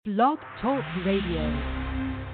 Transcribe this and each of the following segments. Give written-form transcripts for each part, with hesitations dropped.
Blog Talk Radio.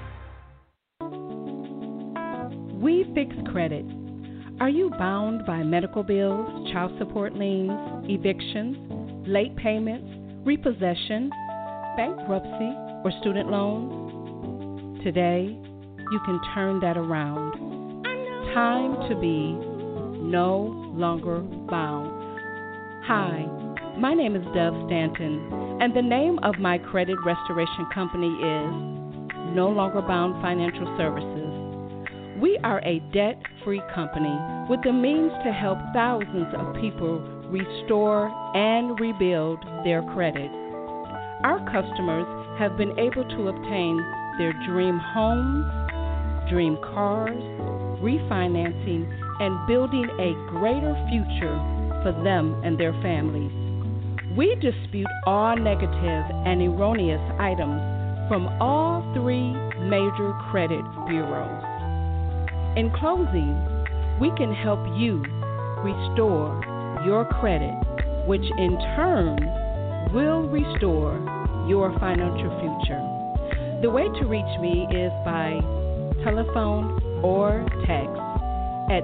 We fix credit. Are you bound by medical bills, child support liens, evictions, late payments, repossession, bankruptcy, or student loans? Today, you can turn that around. Time to be no longer bound. Hi, my name is Dove Stanton, and the name of my credit restoration company is No Longer Bound Financial Services. We are a debt-free company with the means to help thousands of people restore and rebuild their credit. Our customers have been able to obtain their dream homes, dream cars, refinancing, and building a greater future for them and their families. We dispute all negative and erroneous items from all three major credit bureaus. In closing, we can help you restore your credit, which in turn will restore your financial future. The way to reach me is by telephone or text at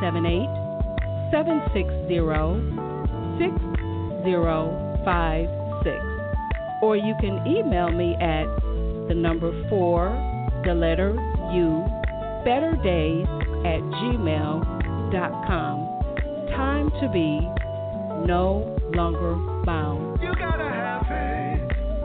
678-760-6056, or you can email me at the number 4, the letter U, betterdays@gmail.com. Time to be no longer bound. You gotta have faith.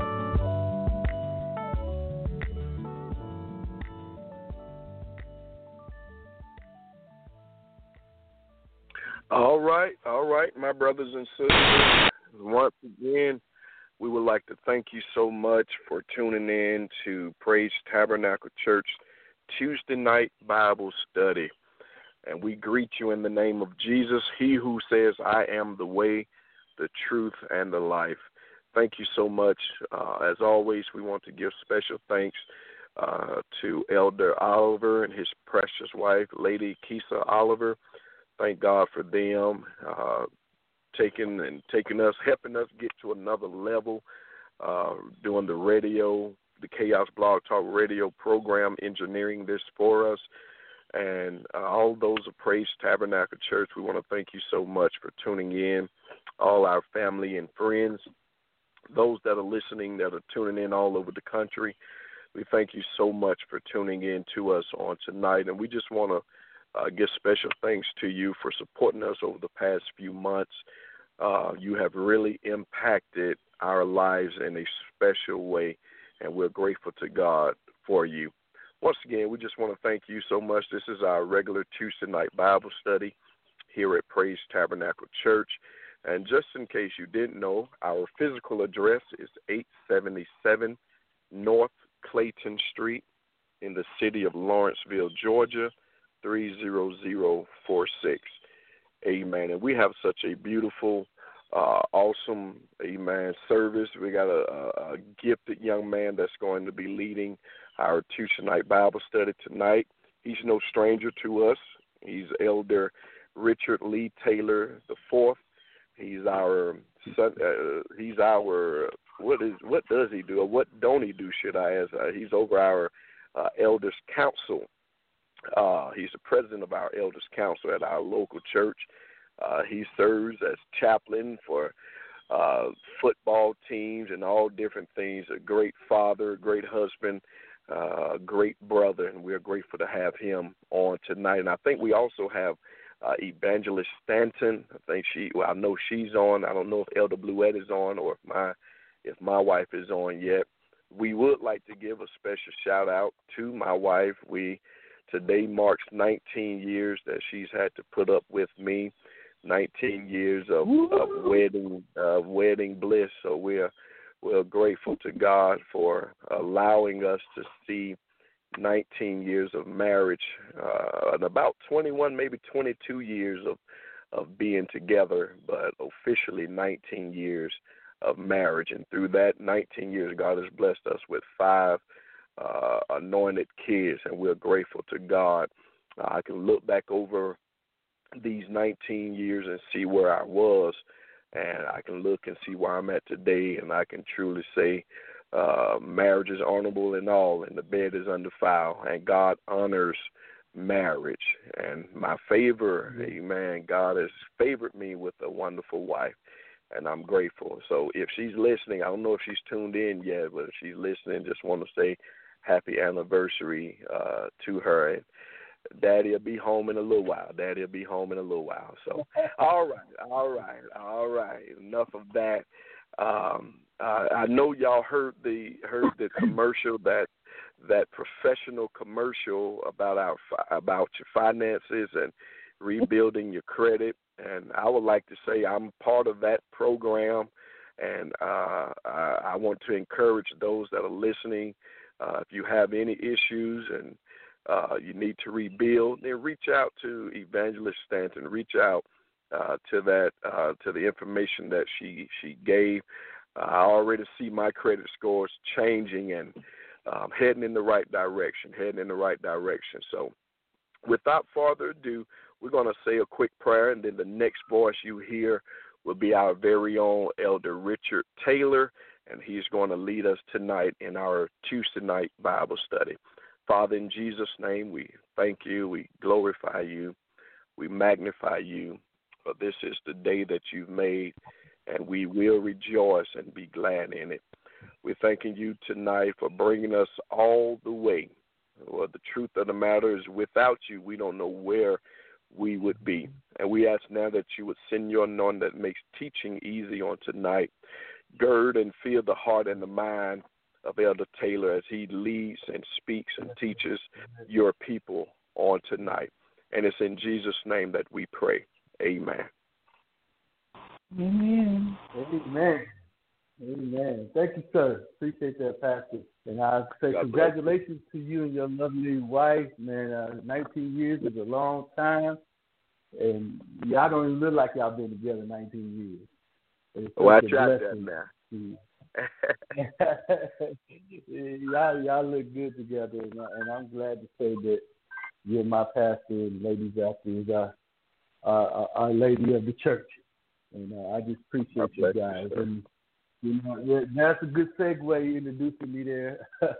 All right, my brothers and sisters. Once again, we would like to thank you so much for tuning in to Praise Tabernacle Church Tuesday night Bible study. And we greet you in the name of Jesus, he who says, I am the way, the truth, and the life. Thank you so much. As always, we want to give special thanks to Elder Oliver and his precious wife, Lady Keisha Oliver. Thank God for them helping us get to another level, doing the radio, the Chaos Blog Talk radio program, engineering this for us. And all those of Praise Tabernacle Church, we want to thank you so much for tuning in, all our family and friends, those that are listening, that are tuning in all over the country. We thank you so much for tuning in to us on tonight. And we just want to give special thanks to you for supporting us over the past few months. You have really impacted our lives in a special way, and we're grateful to God for you. Once again, we just want to thank you so much. This is our regular Tuesday night Bible study here at Praise Tabernacle Church. And just in case you didn't know, our physical address is 877 North Clayton Street in the city of Lawrenceville, Georgia, 30046. Amen. And we have such a beautiful, awesome, amen, service. We got a gifted young man that's going to be leading our Tuesday night Bible study tonight. He's no stranger to us. He's Elder Richard Lee Taylor IV. He's our son. What does he do, or what don't he do? Should I ask? He's over our Elders Council. He's the president of our Elders Council at our local church. He serves as chaplain for football teams and all different things. A great father, a great husband, a great brother, and we're grateful to have him on tonight. And I think we also have Evangelist Stanton. I know she's on. I don't know if Elder Bluette is on, or if my wife is on yet. We would like to give a special shout out to my wife. Today marks 19 years that she's had to put up with me, 19 years of wedding bliss. So we're grateful to God for allowing us to see 19 years of marriage, and about 21, maybe 22 years of being together, but officially 19 years of marriage. And through that 19 years, God has blessed us with 5 anointed kids, and we're grateful to God. I can look back over these 19 years and see where I was, and I can look and see where I'm at today, and I can truly say Marriage is honorable in all, and the bed is undefiled, and God honors marriage. And my favor, amen, God has favored me with a wonderful wife, and I'm grateful. So if she's listening, I don't know if she's tuned in yet, but if she's listening, just want to say happy anniversary to her. And Daddy will be home in a little while. So, all right. Enough of that. I know y'all heard the commercial, that professional commercial about your finances and rebuilding your credit. And I would like to say I'm part of that program, and I want to encourage those that are listening. If you have any issues and you need to rebuild, then reach out to Evangelist Stanton. Reach out to the information that she gave. I already see my credit scores changing and heading in the right direction. So, without further ado, we're going to say a quick prayer, and then the next voice you hear will be our very own Elder Richard Taylor, and he's going to lead us tonight in our Tuesday night Bible study. Father, in Jesus' name, we thank you, we glorify you, we magnify you, for this is the day that you've made, and we will rejoice and be glad in it. We're thanking you tonight for bringing us all the way. Well, the truth of the matter is, without you, we don't know where we would be. And we ask now that you would send your anointing that makes teaching easy on tonight. Gird and fill the heart and the mind of Elder Taylor as he leads and speaks and teaches your people on tonight. And it's in Jesus' name that we pray. Amen. Amen. Thank you, sir. Appreciate that, Pastor. And I say congratulations to you and your lovely wife, man. 19 years is a long time. And y'all don't even look like y'all been together 19 years. I tried that now. y'all look good together, and I'm glad to say that you're my pastor and Lady Zachary is our lady of the church. And I just appreciate you guys. And that's a good segue introducing me there.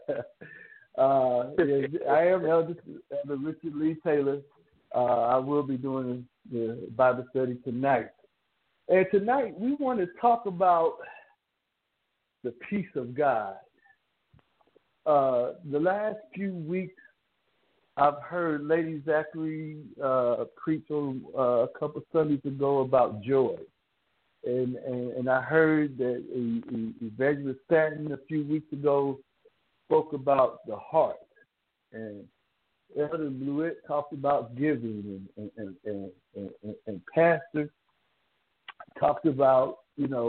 I am Elder Richard Lee Taylor. I will be doing the Bible study tonight. And tonight we want to talk about the peace of God. The last few weeks, I've heard Lady Zachary preach on a couple Sundays ago about joy. And I heard that Evangelist Stanton a few weeks ago spoke about the heart. And Elder Blewett talked about giving, and Pastor talked about,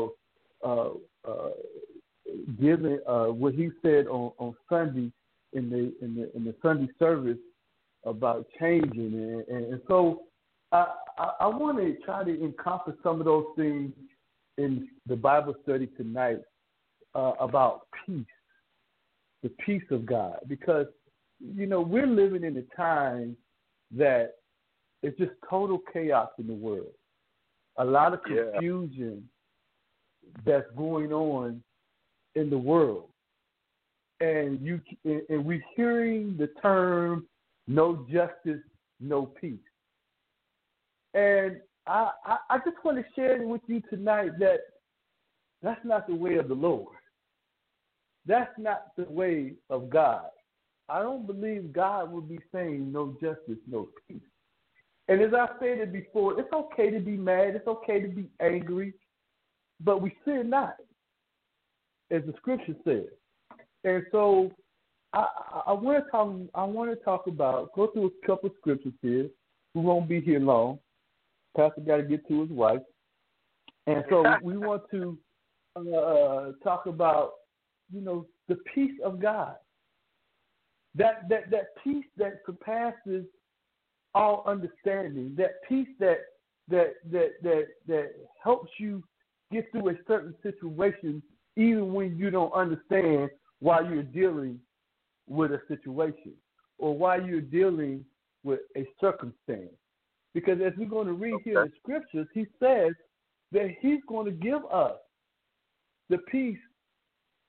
giving what he said on Sunday in the Sunday service about changing, and so I want to try to encompass some of those things in the Bible study tonight about peace, the peace of God, because we're living in a time that it's just total chaos in the world, a lot of confusion that's going on in the world, and we're hearing the term "no justice, no peace." And I just want to share with you tonight that that's not the way of the Lord. That's not the way of God. I don't believe God will be saying no justice, no peace. And as I stated before, it's okay to be mad. It's okay to be angry, but we sin not, as the scripture says. And so I want to talk about, go through a couple of scriptures here. We won't be here long. Pastor got to get to his wife. And so we want to talk about, the peace of God. That peace that surpasses all understanding. That peace that helps you get through a certain situation even when you don't understand why you're dealing with a situation or why you're dealing with a circumstance. Because as we're going to read here in the scriptures, he says that he's going to give us the peace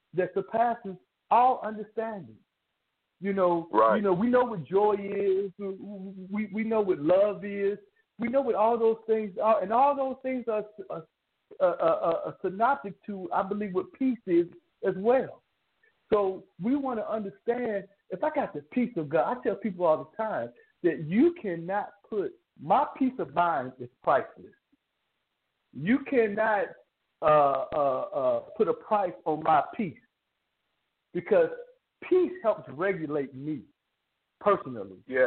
that surpasses all understanding. Right. We know what joy is. We know what love is. We know what all those things are, and all those things are synoptic to, I believe, what peace is as well. So we want to understand, if I got the peace of God, I tell people all the time that you cannot put, my peace of mind is priceless. You cannot put a price on my peace, because peace helps regulate me personally. Yeah.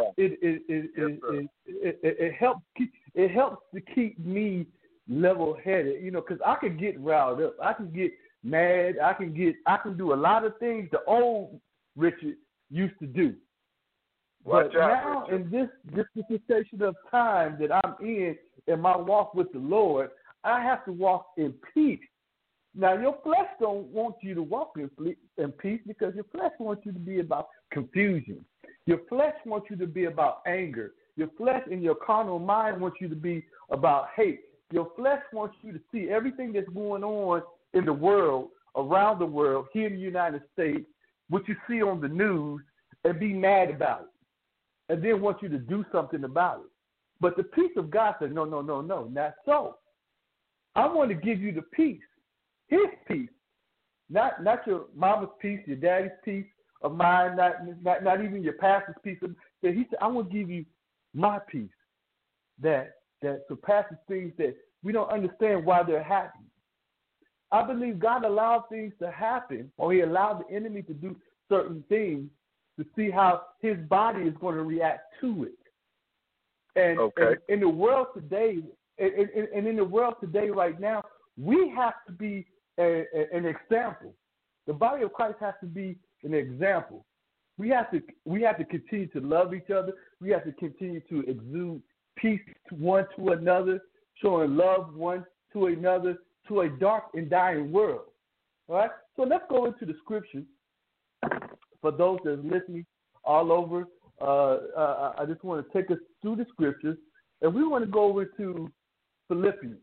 It helps to keep me level-headed, because I can get riled up. I can get mad. I can do a lot of things the old Richard used to do. But now, in this dispensation of time that I'm in my walk with the Lord, I have to walk in peace. Now, your flesh don't want you to walk in peace, because your flesh wants you to be about confusion. Your flesh wants you to be about anger. Your flesh and your carnal mind wants you to be about hate. Your flesh wants you to see everything that's going on in the world, around the world, here in the United States, what you see on the news, and be mad about it, and then want you to do something about it. But the peace of God says, no, not so. I want to give you the peace, His peace, not your mama's peace, your daddy's peace of mind, not even your pastor's peace. He said, I want to give you my peace that surpasses things that we don't understand why they're happening. I believe God allowed things to happen, or He allowed the enemy to do certain things to see how His body is going to react to it. And in the world today, and in the world today right now, we have to be an example. The body of Christ has to be an example. We have to continue to love each other. We have to continue to exude peace one to another, showing love one to another, to a dark and dying world. All right? So let's go into the scriptures. For those that are listening all over, I just want to take us through the scriptures, and we want to go over to Philippians,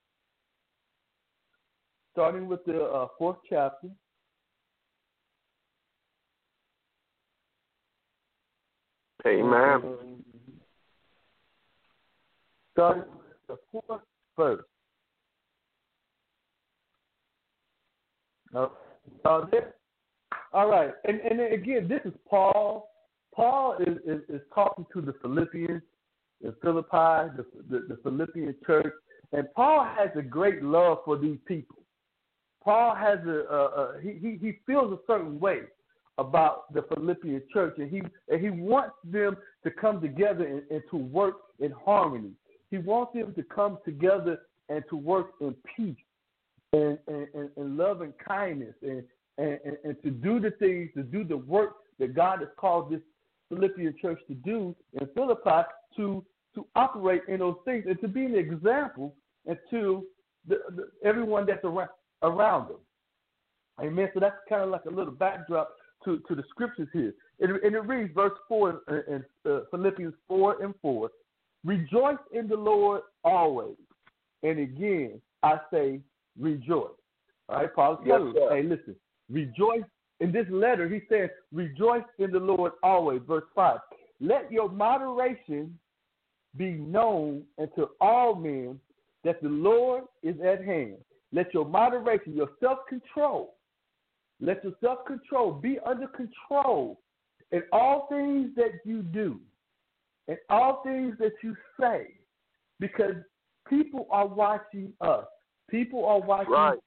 starting with the 4th chapter. Amen. Starting with the 4th verse. All right, and again, this is Paul. Paul is talking to the Philippians in Philippi, the Philippian church, and Paul has a great love for these people. Paul has he feels a certain way about the Philippian church, and he wants them to come together and to work in harmony. He wants them to come together and to work in peace and love and kindness and to do the things, to do the work that God has called this Philippian church to do in Philippi, to operate in those things and to be an example and to everyone that's around them. Amen. So that's kind of like a little backdrop to the scriptures here. And it reads, verse 4 in Philippians 4:4, rejoice in the Lord always. And again, I say rejoice. All right, Paul is telling us, hey, listen, rejoice. In this letter, he says, rejoice in the Lord always. Verse 5, let your moderation be known unto all men that the Lord is at hand. Let your moderation, your self-control, let your self-control be under control in all things that you do, in all things that you say, because people are watching us. People are watching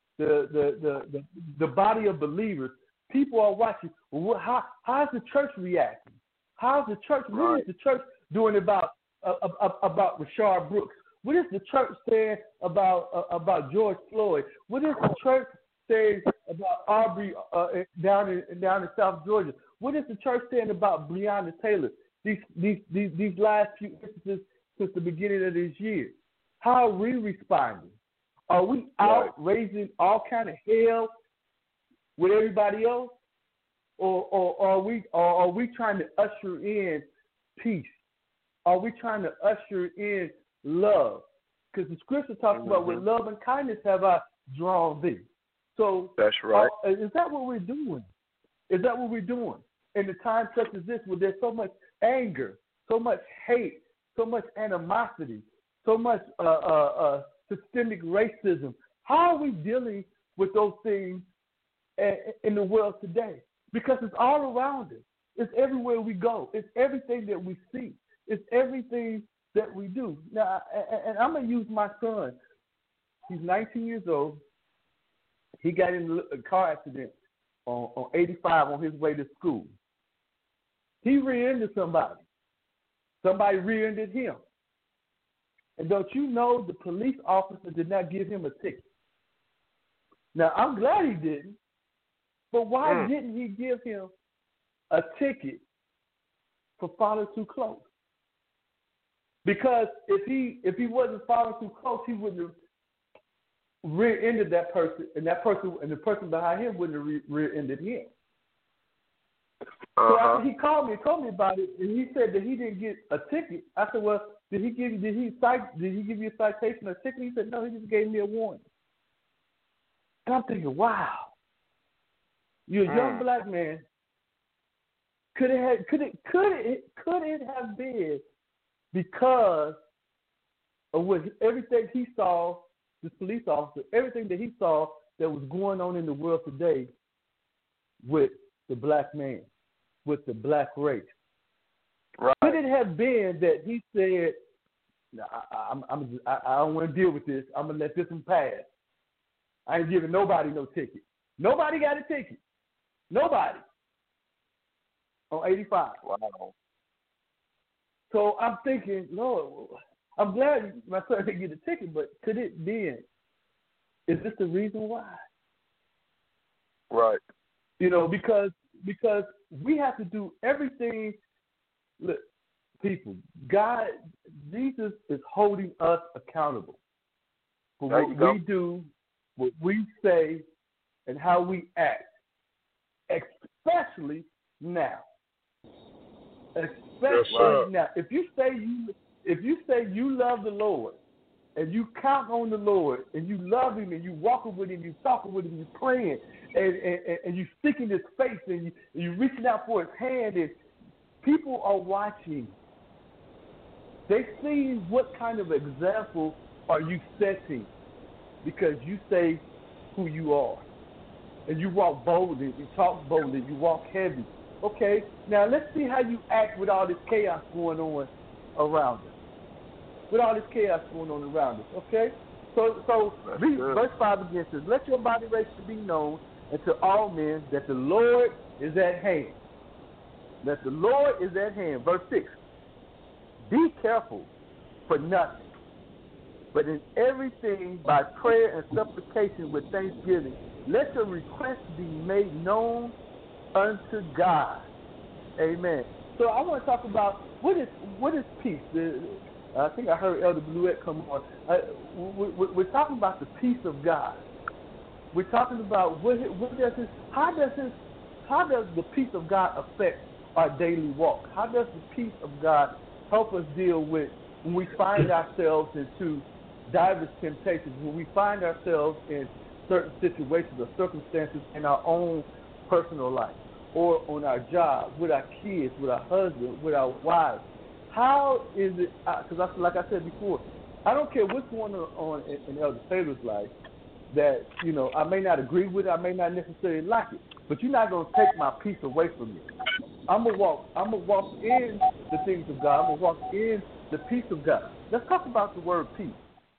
the body of believers. People are watching. How's the church reacting? How's the church? What is the church doing about Rashard Brooks? What is the church saying about George Floyd? What is the church saying about Aubrey down in South Georgia? What is the church saying about Breonna Taylor? These last few instances since the beginning of this year. How are we responding? Are we out raising all kind of hell with everybody else, or are we trying to usher in peace? Are we trying to usher in love? Because the scripture talks about with love and kindness have I drawn thee. So that's right. Is that what we're doing? Is that what we're doing? In a time such as this, where there's so much anger, so much hate, so much animosity, so much systemic racism, how are we dealing with those things in the world today? Because it's all around us. It's everywhere we go. It's everything that we see. It's everything that we do. Now, and I'm going to use my son. He's 19 years old. He got in a car accident on 85 on his way to school. He rear-ended somebody. Somebody rear-ended him. And don't you know the police officer did not give him a ticket? Now, I'm glad he didn't, but why didn't he give him a ticket for following too close? Because if he wasn't following too close, he wouldn't have rear-ended that person, and the person behind him wouldn't have rear-ended him. So after he called me and told me about it, and he said that he didn't get a ticket. I said, well, did he give you a citation or a ticket? He said, no, he just gave me a warning. And I'm thinking, wow, you're a young black man. Could it have been because of everything he saw, this police officer, everything that he saw that was going on in the world today with the black man, with the black race? Right. Could it have been that he said, I don't want to deal with this. I'm going to let this one pass. I ain't giving nobody no ticket. Nobody got a ticket. Nobody. On 85. Wow. So I'm thinking, Lord, I'm glad my son didn't get a ticket, but could it be? Is this the reason why? Right. You know, because we have to do everything. Look, people, God, Jesus is holding us accountable for what we do, what we say, and how we act, especially now. Especially now. If you say you love the Lord, and you count on the Lord, and you love Him, and you walking with Him, you talking with Him, you praying, and you seeking His face, and you reaching out for His hand, and people are watching. They see what kind of example are you setting, because you say who you are, and you walk boldly, you talk boldly, you walk heavy. Okay, now let's see how you act with all this chaos going on around us. With all this chaos going on around us, okay? So verse 5 again says, let your body race to be known unto all men that the Lord is at hand. That the Lord is at hand. Verse 6, be careful for nothing, but in everything by prayer and supplication with thanksgiving, let your requests be made known unto God. Amen. So I want to talk about what is peace. I think I heard Elder Bluette come on. We're talking about the peace of God. We're talking about how does the peace of God affect our daily walk? How does the peace of God help us deal with when we find ourselves into diverse temptations, when we find ourselves in certain situations or circumstances in our own personal life, or on our job, with our kids, with our husband, with our wives? How is it, because like I said before, I don't care what's going on in Elder Taylor's life that, you know, I may not agree with it, I may not necessarily like it, but you're not going to take my peace away from me. I'm going to walk in the things of God. I'm going to walk in the peace of God. Let's talk about the word peace.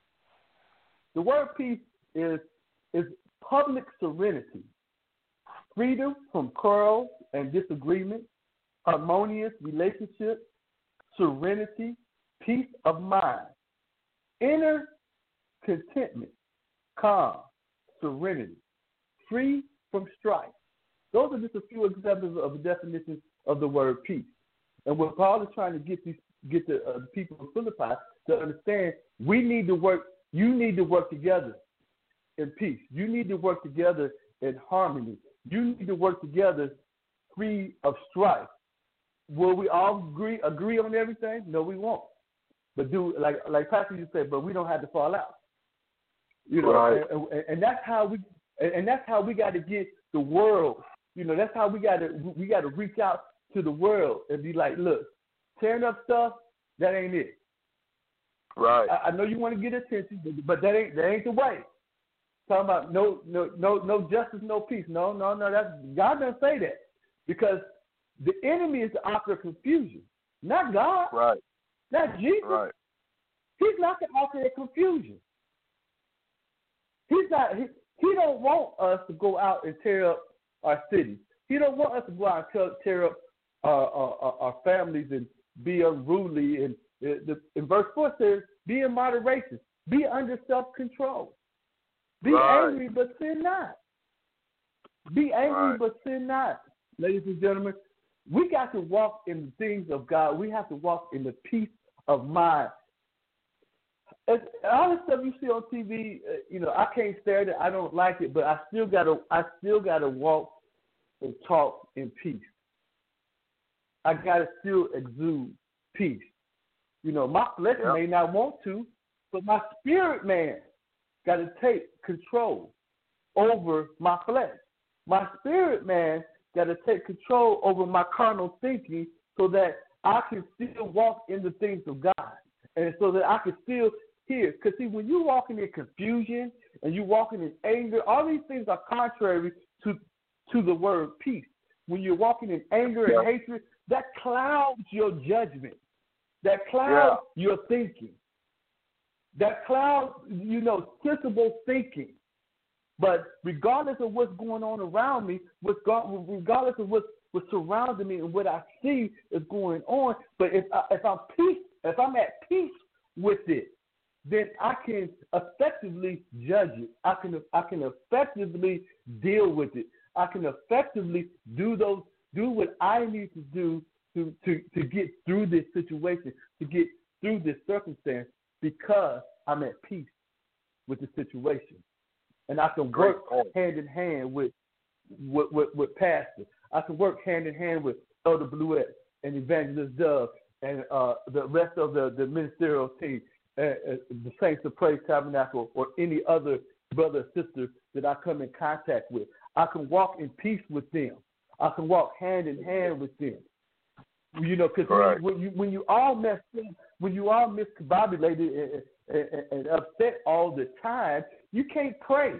The word peace is public serenity, freedom from quarrels and disagreement, harmonious relationships, serenity, peace of mind, inner contentment, calm, serenity, free from strife. Those are just a few examples of the definition of the word peace. And what Paul is trying to get the people of Philippi to understand, we need to work. You need to work together in peace. You need to work together in harmony. You need to work together free of strife. Will we all agree on everything? No, we won't. But like Pastor you said, but we don't have to fall out. You know, right. and that's how And that's how we got to get the world. That's how we got to reach out to the world and be like, look, tearing up stuff, that ain't it. Right. I know you want to get attention, but that ain't the way. Talking about no justice, no peace. No. That's God doesn't say that, because the enemy is the author of confusion, not God. Right. Not Jesus. Right. He's not the author of confusion. He's not. He don't want us to go out and tear up our cities. He don't want us to go out and tear up our families and be unruly. And in verse 4 says, be in moderation, be under self-control. Be angry, but sin not. Be angry, but sin not. Ladies and gentlemen, we got to walk in the things of God. We have to walk in the peace of mind. All the stuff you see on TV, I can't stand it. I don't like it, but I still gotta walk and talk in peace. I gotta still exude peace. My flesh may not want to, but my spirit man got to take control over my flesh. My spirit man got to take control over my carnal thinking, so that I can still walk in the things of God, and so that I can still hear. Because see, when you're walking in confusion and you're walking in anger, all these things are contrary to the word peace. When you're walking in anger and hatred, that clouds your judgment. That clouds your thinking. That clouds, sensible thinking. But regardless of what's going on around me, regardless of what's surrounding me and what I see is going on, but if I'm at peace with it, then I can effectively judge it. I can effectively deal with it. I can effectively do what I need to do to get through this situation, to get through this circumstance, because I'm at peace with the situation. And I can work hand in hand with Pastor. I can work hand in hand with Elder Bluette and Evangelist Dove and the rest of the ministerial team, the Saints of Praise Tabernacle, or any other brother or sister that I come in contact with. I can walk in peace with them. I can walk hand in hand with them. Because when you all mess up, when you all miscombobulated and upset all the time, you can't pray.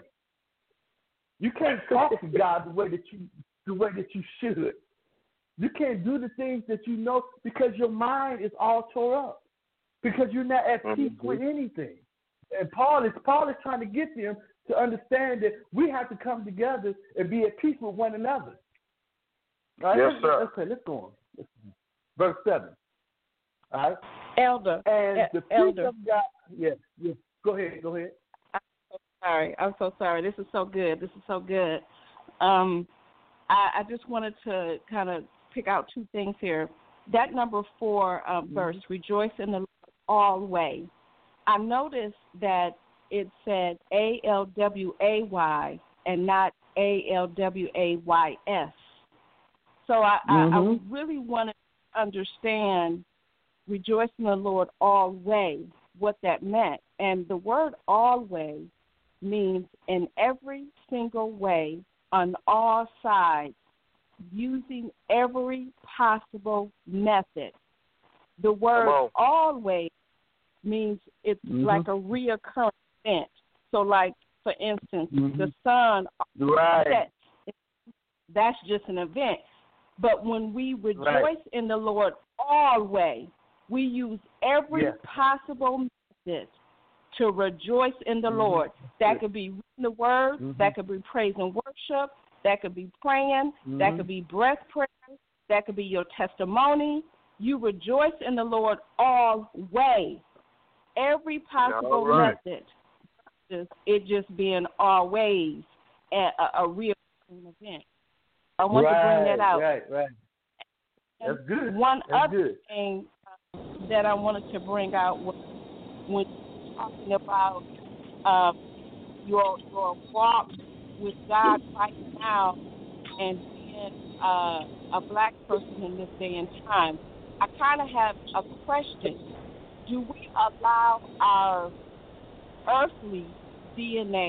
You can't talk to God the way that you should. You can't do the things that you know, because your mind is all tore up, because you're not at peace with anything. And Paul is trying to get them to understand that we have to come together and be at peace with one another. All right? Yes, sir. Okay, let's go on. Verse 7. All right? Elder. And the peace of God. Yes. Go ahead. I'm so sorry. This is so good. I just wanted to kind of pick out two things here. That number 4 verse, rejoice in the Lord always. I noticed that it said ALWAY and not ALWAYS. So I really want to understand rejoice in the Lord always, what that meant. And the word always means in every single way, on all sides, using every possible method. The word always means it's like a reoccurring event. So, like, for instance, the sun sets. That's just an event. But when we rejoice in the Lord always, we use every possible method to rejoice in the Lord. That could be reading the word, that could be praise and worship, that could be praying, that could be breath prayer, that could be your testimony. You rejoice in the Lord always. Every possible method. It just being always a real event. I want to bring that out. Right. That's good. One other thing that I wanted to bring out was when talking about your walk with God right now and being a black person in this day and time, I kind of have a question. Do we allow our earthly DNA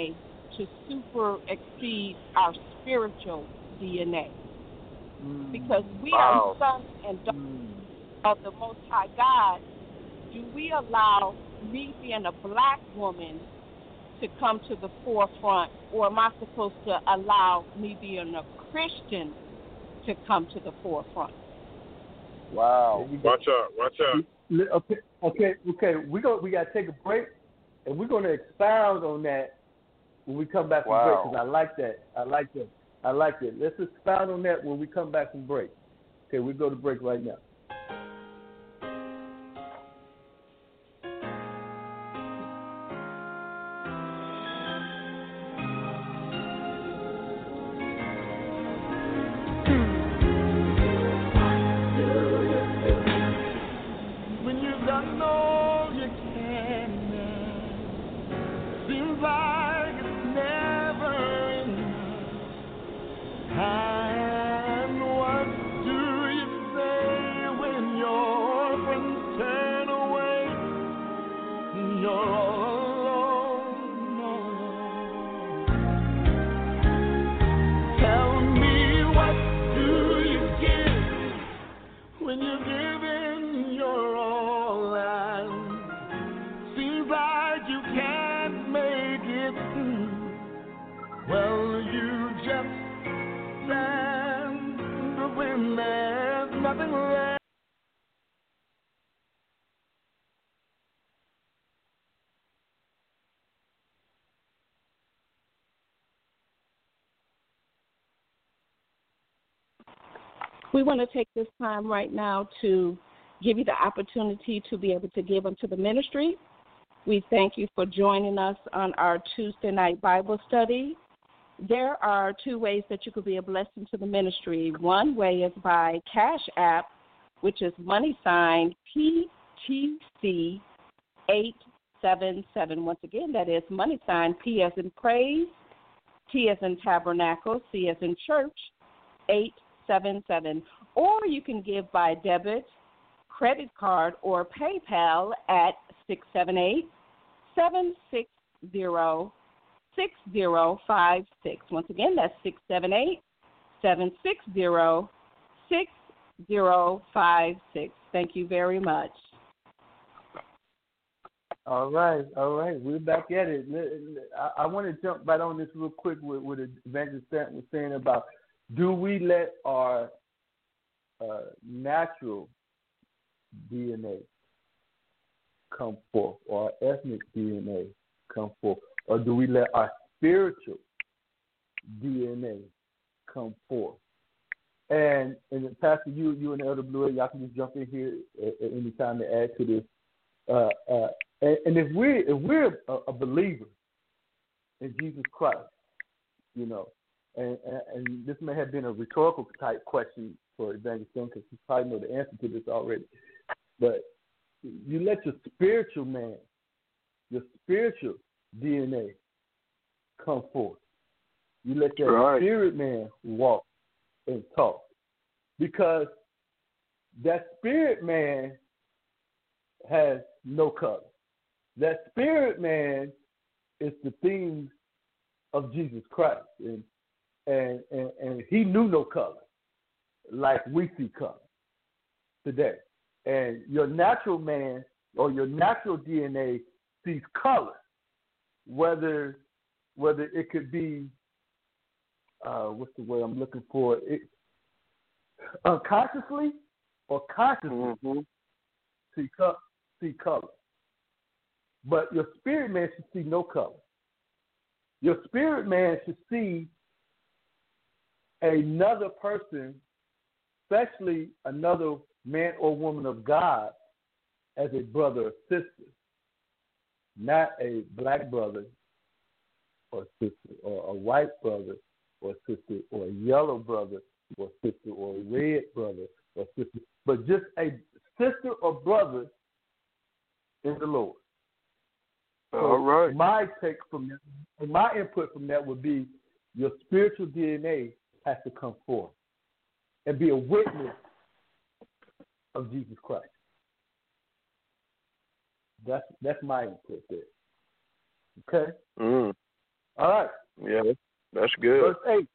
to super exceed our spiritual DNA. Because we are sons and daughters of the Most High God. Do we allow me being a black woman to come to the forefront, or am I supposed to allow me being a Christian to come to the forefront? Wow. Watch out. Okay. We got to take a break, and we're going to expound on that when we come back from break, because I like that. Let's expound on that when we come back from break. Okay, we go to break right now. We want to take this time right now to give you the opportunity to be able to give unto the ministry. We thank you for joining us on our Tuesday night Bible study. There are two ways that you could be a blessing to the ministry. One way is by Cash App, which is $PTC877. Once again, that is P as in praise, T as in tabernacle, C as in church, 877. Or you can give by debit, credit card, or PayPal at 678-760-6056. Once again, that's 678-760-6056. Thank you very much. All right. We're back at it. I want to jump right on this real quick with what Evangelist Stanton was saying about, do we let our natural DNA come forth, or our ethnic DNA come forth, or do we let our spiritual DNA come forth? And Pastor, you and Elder Blue, y'all can just jump in here at any time to add to this. And if we're a believer in Jesus Christ, you know, and this may have been a rhetorical type question for Evangelist Stone, because you probably know the answer to this already, but you let your spiritual man, your spiritual DNA come forth. You let that spirit man walk and talk, because that spirit man has no color. That spirit man is the things of Jesus Christ, and he knew no color like we see color today. And your natural man or your natural DNA sees color, whether it could be what's the word I'm looking for? Unconsciously or consciously see color. But your spirit man should see no color. Your spirit man should see another person, especially another man or woman of God, as a brother or sister, not a black brother or sister, or a white brother or sister, or a yellow brother or sister, or a red brother or sister, but just a sister or brother in the Lord. So all right. My take from that, and my input from that would be, your spiritual DNA has to come forth and be a witness of Jesus Christ. That's my input there. Okay? Mm. All right. Yeah, that's good.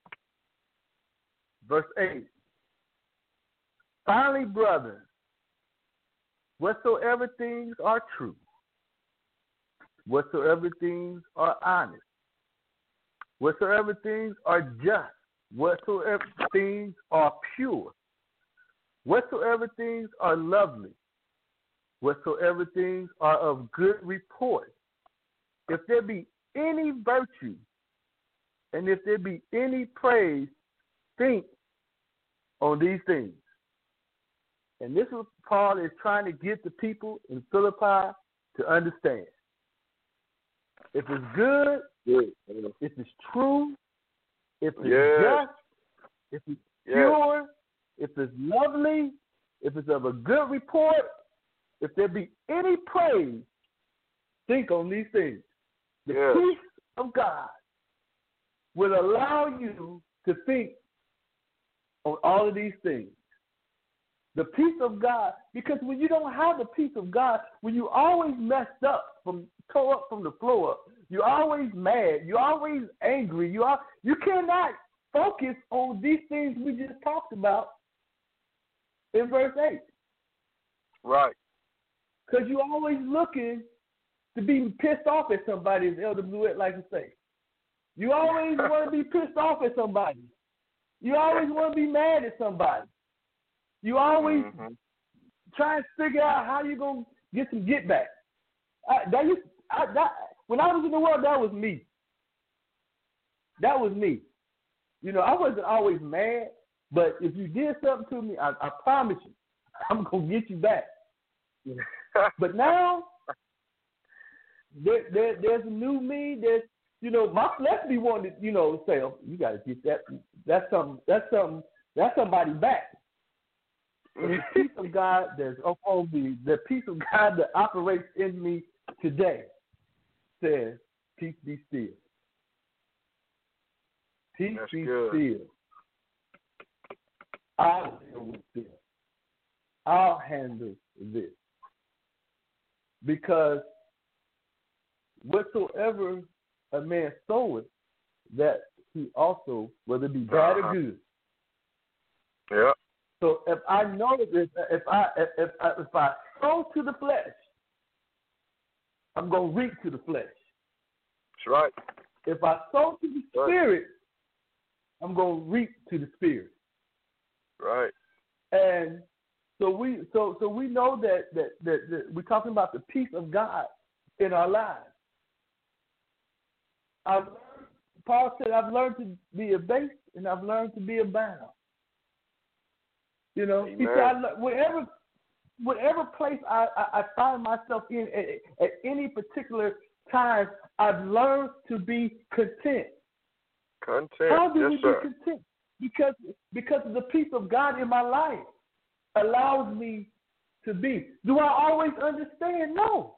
Verse 8. Finally, brothers, whatsoever things are true, whatsoever things are honest, whatsoever things are just, whatsoever things are pure, whatsoever things are lovely, whatsoever things are of good report, if there be any virtue, and if there be any praise, think on these things. And this is what Paul is trying to get the people in Philippi to understand. If it's good, if it's true, if it's just, if it's pure, if it's lovely, if it's of a good report, if there be any praise, think on these things. The peace of God will allow you to think on all of these things. The peace of God, because when you don't have the peace of God, when you always messed up, tore up from the floor up, you're always mad, you're always angry, you cannot focus on these things we just talked about in verse 8. Right. Because you're always looking to be pissed off at somebody, as Elder Bluett likes to say. You always want to be pissed off at somebody. You always want to be mad at somebody. You always try and figure out how you're going to get some get back. When I was in the world, that was me. That was me. You know, I wasn't always mad, but if you did something to me, I promise you, I'm going to get you back. But now, there's a new me. There's, you know, my flesh be wanting to, you know, say, oh, you got to get that. That's somebody back. And the peace of God that's upon me, the peace of God that operates in me today says, peace be still. Peace be still. I'll deal with this. I'll handle this. Because whatsoever a man soweth, that he also, whether it be bad or good. Yeah. So if I know this, if I sow to the flesh, I'm gonna reap to the flesh. That's right. If I sow to the spirit, I'm gonna reap to the spirit. Right. And so we know that we're talking about the peace of God in our lives. Paul said, I've learned to be abased and I've learned to be abound. You know, Amen. he said, whatever place I find myself in at any particular time, I've learned to be content. How do we be content? Because of the peace of God in my life allows me to be. Do I always understand? No.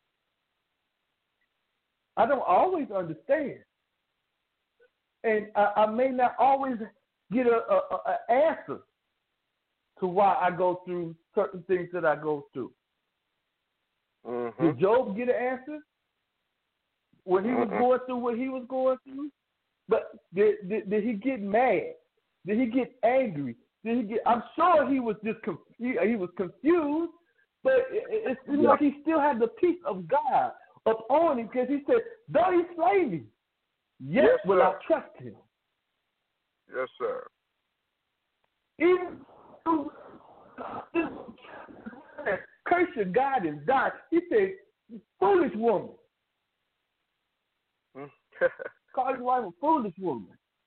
I don't always understand. And I may not always get an answer to why I go through certain things that I go through. Did Job get an answer when he was going through what he was going through? But did he get mad? Did he get angry? I'm sure he was just he was confused, but it seemed like he still had the peace of God upon him, because he said, though he slay me, yet will I trust him. Yes, sir. Even through curse your God and die, he said, foolish woman. Call his wife a foolish woman.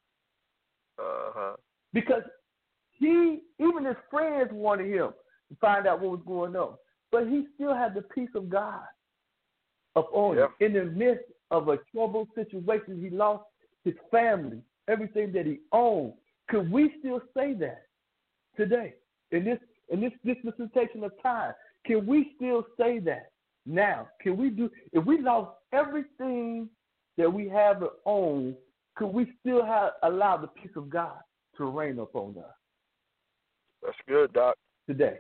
Because even his friends wanted him to find out what was going on. But he still had the peace of God upon him. In the midst of a troubled situation, he lost his family, everything that he owned. Could we still say that today? In this dispensation of time, can we still say that now? Can we do, if we lost everything that we have and own, could we still allow the peace of God to reign upon us? That's good, Doc. Today.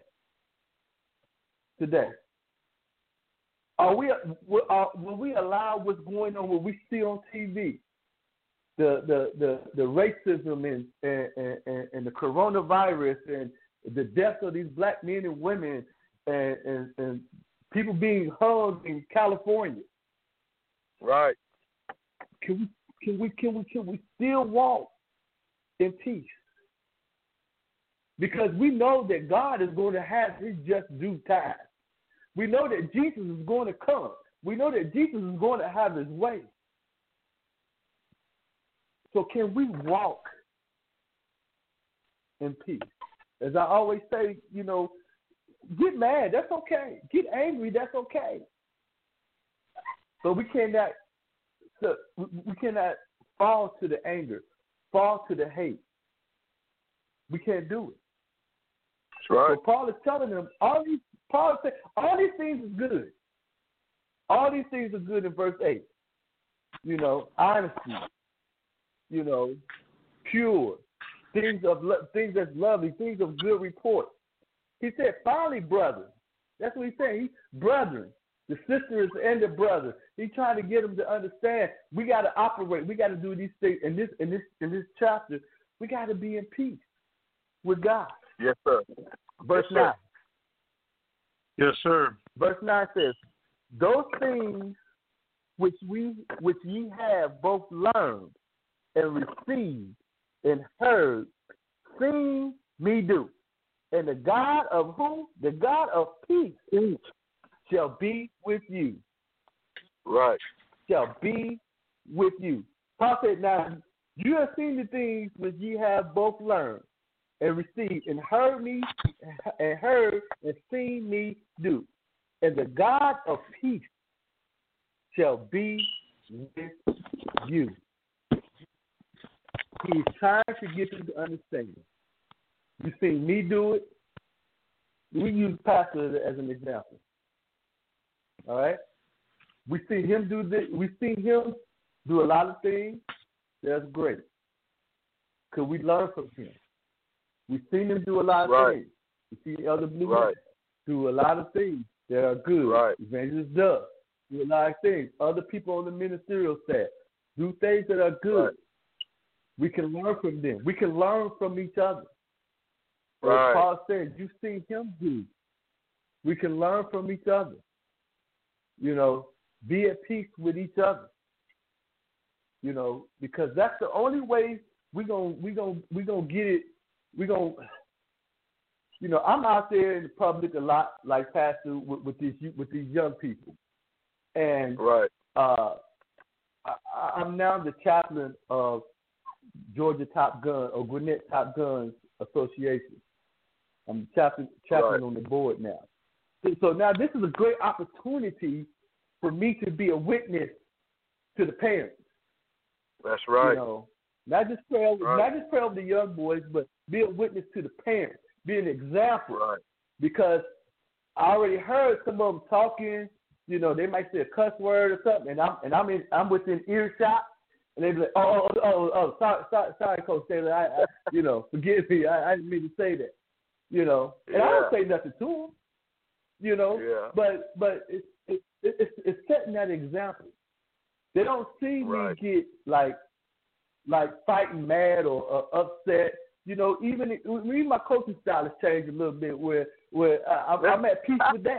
Will we allow what's going on, what we see on TV, the racism and the coronavirus and the deaths of these black men and women and people being hung in California. Right. Can we still walk in peace? Because we know that God is going to have his just due time. We know that Jesus is going to come. We know that Jesus is going to have his way. So can we walk in peace? As I always say, get mad, that's okay. Get angry, that's okay. But we cannot fall to the anger, fall to the hate. We can't do it. That's right. So Paul is telling them all these things is good. All these things are good in verse 8. Honesty, pure, things that's lovely, things of good report. He said, finally, brothers. That's what he's saying. Brethren, the sisters and the brother. He's trying to get them to understand we got to operate. We got to do these things in this chapter. We got to be in peace with God. Yes, sir. Verse 9. Yes, sir. Verse 9 says, those things which ye have both learned and received and heard, seen me do. And the God of who? The God of peace shall be with you. Right. Shall be with you. Paul said, now, you have seen the things which ye have both learned and received and heard and seen me do. And the God of peace shall be with you. He's trying to get you to understand. You see me do it. We use Pastor as an example. All right? We see him do this. We see him do a lot of things. That's great. Because we learn from him. We've seen him do a lot of things. We see other believers do a lot of things that are good. Right. Evangelist does do a lot of things. Other people on the ministerial staff do things that are good. Right. We can learn from them. We can learn from each other. Right. As Paul said, you've seen him do. We can learn from each other. Be at peace with each other. Because that's the only way we gonna get it. I'm out there in the public a lot, like Pastor, with these young people, and I'm now the chaplain of Georgia Top Gun or Gwinnett Top Guns Association. I'm the chaplain on the board now. So now this is a great opportunity for me to be a witness to the parents. That's right. Not just pray over the young boys, but be a witness to the parents. Be an example. Right. Because I already heard some of them talking. They might say a cuss word or something, and I'm within earshot, and they be like, oh, sorry, Coach Taylor, I forgive me, I didn't mean to say that, and I don't say nothing to them, but it's setting that example. They don't see me get like fighting mad or upset. Even my coaching style has changed a little bit where I'm at peace with that.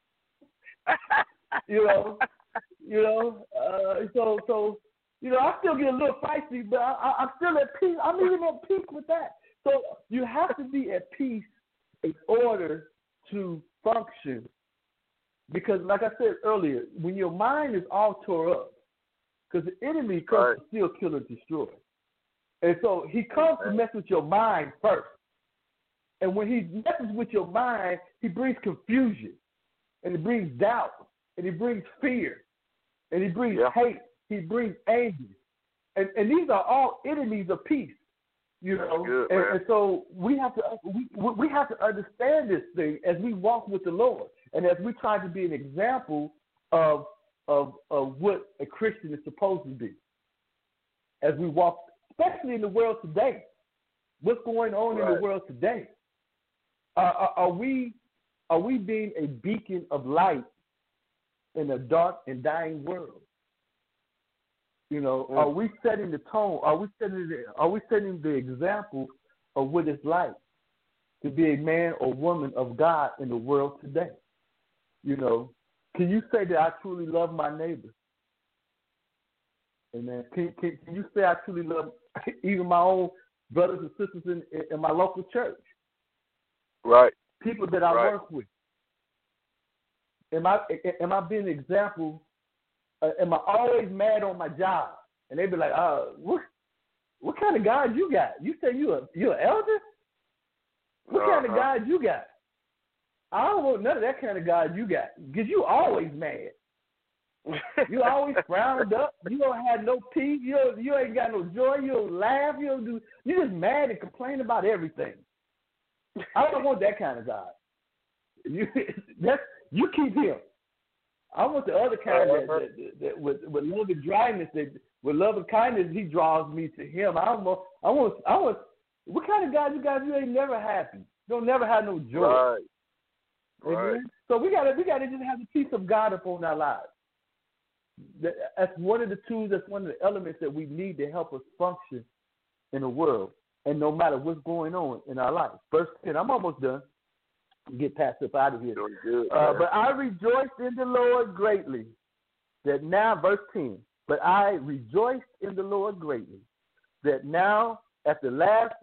So I still get a little feisty, but I'm still at peace. I'm even at peace with that. So you have to be at peace in order to function. Because like I said earlier, when your mind is all tore up, because the enemy comes to steal, kill, and destroy. And so he comes to mess with your mind first. And when he messes with your mind, he brings confusion, and he brings doubt, and he brings fear, and he brings hate, he brings anger. And these are all enemies of peace. And so we have to understand this thing as we walk with the Lord, and as we try to be an example of what a Christian is supposed to be. As we walk, especially in the world today, what's going on in the world today? Are we being a beacon of light in a dark and dying world? Are we setting the tone? Are we setting the example of what it's like to be a man or woman of God in the world today? Can you say that I truly love my neighbor? Amen. Can you say I truly love even my own brothers and sisters in my local church? Right. People that I work with. Am I being an example? Am I always mad on my job? And they be like, what kind of God you got? You say you're an elder? What kind of God you got? I don't want none of that kind of God you got, because you always mad. You always frowned up. You don't have no peace. You ain't got no joy. You don't laugh. You just mad and complain about everything. I don't want that kind of God. You keep him. I want the other kind that with love and dryness, with love and kindness, he draws me to him. I want. What kind of God you got? You ain't never happy. You don't never have no joy. Right. So we gotta just have the peace of God upon our lives. That's one of the tools. That's one of the elements that we need to help us function in the world, and no matter what's going on in our life. Verse 10. I'm almost done. Get past up out of here. Good, but I rejoiced in the Lord greatly. That now, verse 10. But I rejoiced in the Lord greatly. That now, at the last,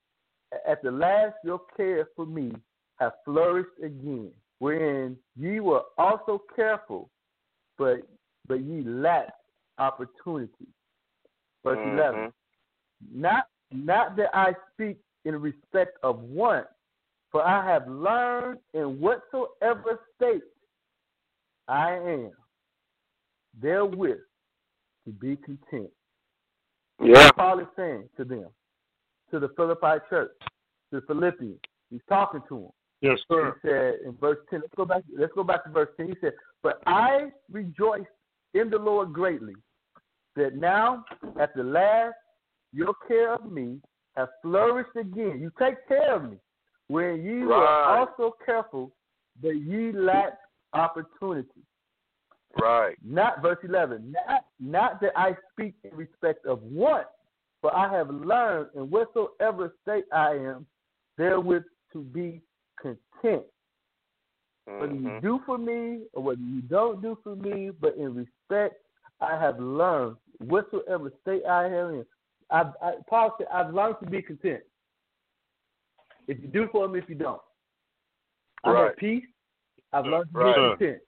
your care for me have flourished again, wherein ye were also careful, but ye lacked opportunity. Verse 11. Not that I speak in respect of want, for I have learned in whatsoever state I am, therewith to be content. Yeah. Paul is saying to them, to the Philippi church, to the Philippians. He's talking to them. Yes, sir. He said in verse 10, let's go back to verse 10. He said, but I rejoice in the Lord greatly, that now at the last your care of me have flourished again. You take care of me, when ye were also careful, but ye lacked opportunity. Right. Not verse 11. Not that I speak in respect of want, for I have learned in whatsoever state I am, therewith to be content. Whether you do for me or whether you don't do for me, but in respect, I have learned whatsoever state I am in. Paul said, I've learned to be content. If you do for me, if you don't. I'm at peace. I've learned to be content.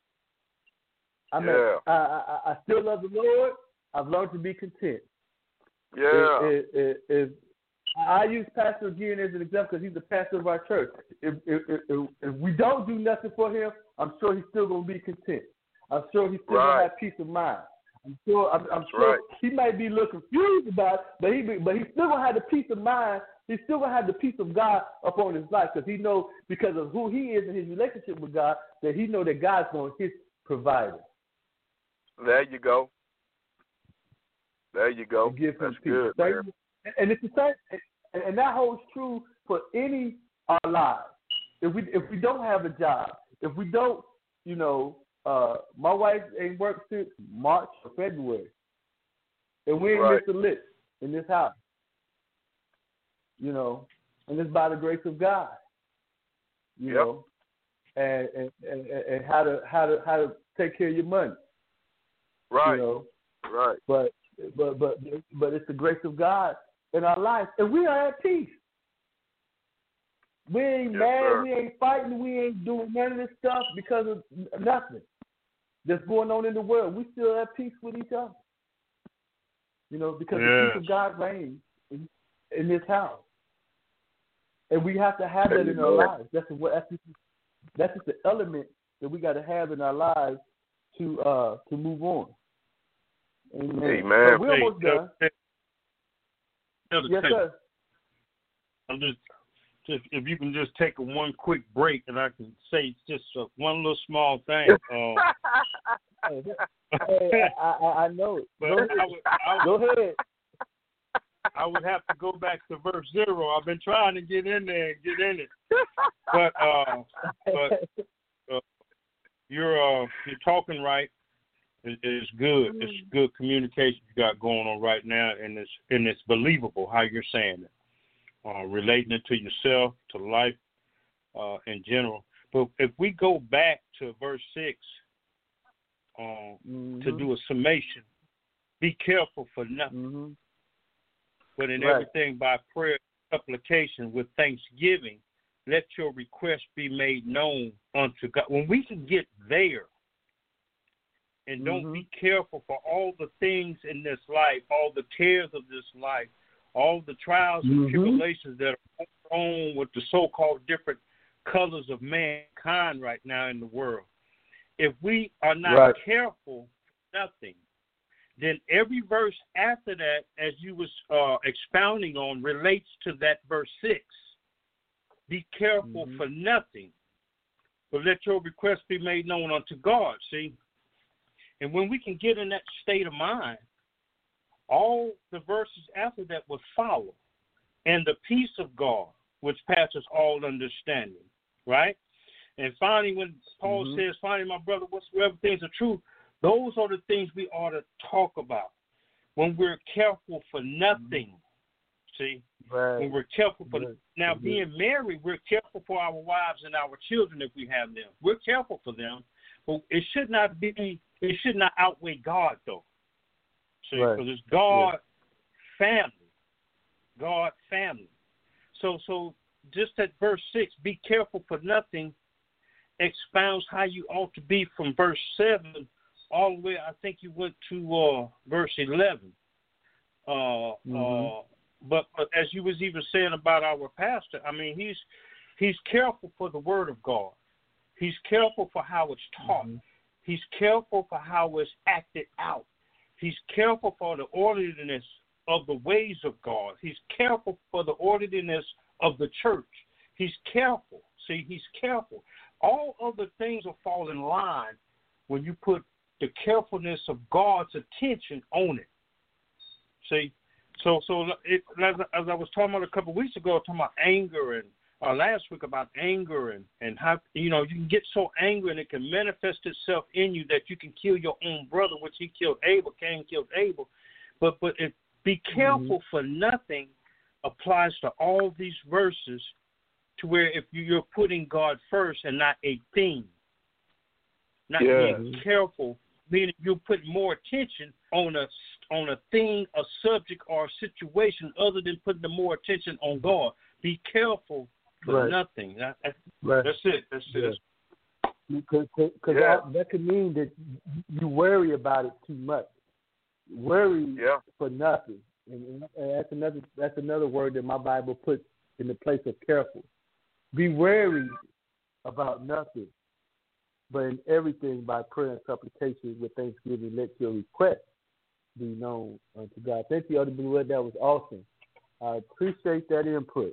I still love the Lord. I've learned to be content. Yeah. If I use Pastor again as an example because he's the pastor of our church. If we don't do nothing for him, I'm sure he's still going to be content. I'm sure he's still going to have peace of mind. I'm sure he might be a little confused about it, but he's still going to have the peace of mind. He's still going to have the peace of God upon his life because he knows, because of who he is in his relationship with God, that he knows that God's going to be his provider. There you go. Give him That's peace. good, man. And it's the same, and that holds true for any of our lives. If we don't have a job, if we don't, my wife ain't worked since March or February, and we ain't missed a lick in this house, and it's by the grace of God, and how to take care of your money, right, right. But it's the grace of God in our life, and we are at peace. We ain't mad, we ain't fighting, we ain't doing none of this stuff because of nothing that's going on in the world. We still have peace with each other. Because the peace of God reigns in this house. And we have to have that in our lives. That's just the element that we got to have in our lives to move on. Amen. Amen. So we're almost done. Yes, sir. I'm just if you can just take one quick break, and I can say just one little small thing. I know it. But Go ahead. I would have to go back to verse 0. I've been trying to get in there and get in it, but you're talking right, It's good. It's good communication you got going on right now, and it's believable how you're saying it, relating it to yourself, to life in general. But if we go back to verse 6 to do a summation, be careful for nothing, but in everything by prayer, supplication, with thanksgiving, let your request be made known unto God. When we can get there and don't be careful for all the things in this life, all the cares of this life, all the trials and tribulations that are going on with the so-called different colors of mankind right now in the world. If we are not careful for nothing, then every verse after that, as you was expounding on, relates to that verse 6. Be careful for nothing, but let your request be made known unto God. See? And when we can get in that state of mind, all the verses after that will follow. And the peace of God, which passes all understanding, right? And finally, when Paul says, finally, my brother, whatsoever things are true, those are the things we ought to talk about. When we're careful for nothing, see? When we're careful for now being married, we're careful for our wives and our children if we have them. We're careful for them, but it should not outweigh God though. See, because it's God family. So just at verse 6, be careful for nothing, expounds how you ought to be from verse 7 all the way. I think you went to verse 11. But as you was even saying about our pastor, I mean, he's careful for the word of God. He's careful for how it's taught. He's careful for how it's acted out. He's careful for the orderliness of the ways of God. He's careful for the orderliness of the church. He's careful. See, he's careful. All other things will fall in line when you put the carefulness of God's attention on it. See? So as I was talking about a couple of weeks ago, talking about anger, and last week about anger and how, you can get so angry and it can manifest itself in you that you can kill your own brother, which he killed Abel, Cain killed Abel. But be careful for nothing applies to all these verses, to where if you're putting God first and not a thing, not being careful, meaning you put more attention on a thing, a subject, or a situation other than putting the more attention on God. Be careful for nothing. That's it. That's it. Because that could mean that you worry about it too much. Worry for nothing, and that's another word that my Bible puts in the place of careful. Be wary about nothing, but in everything by prayer and supplication with thanksgiving, let your request be known unto God. Thank you, Elder Blue. That was awesome. I appreciate that input.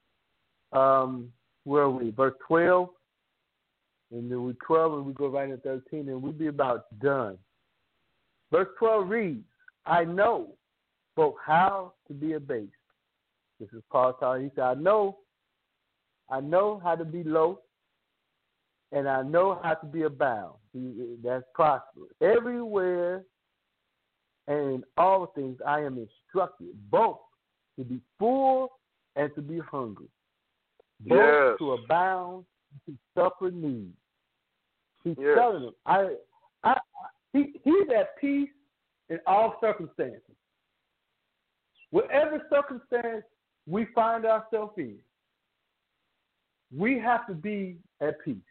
Where are we? Verse 12. And then we 12 and we go right into 13 and we'll be about done. Verse 12 reads, I know both how to be abased. This is Paul talking. He said, I know how to be low, and I know how to be abound. That's prosperous. Everywhere and in all things I am instructed, both to be full and to be hungry, both to abound and to suffer need. He's telling them, he's at peace in all circumstances. Whatever circumstance we find ourselves in, we have to be at peace.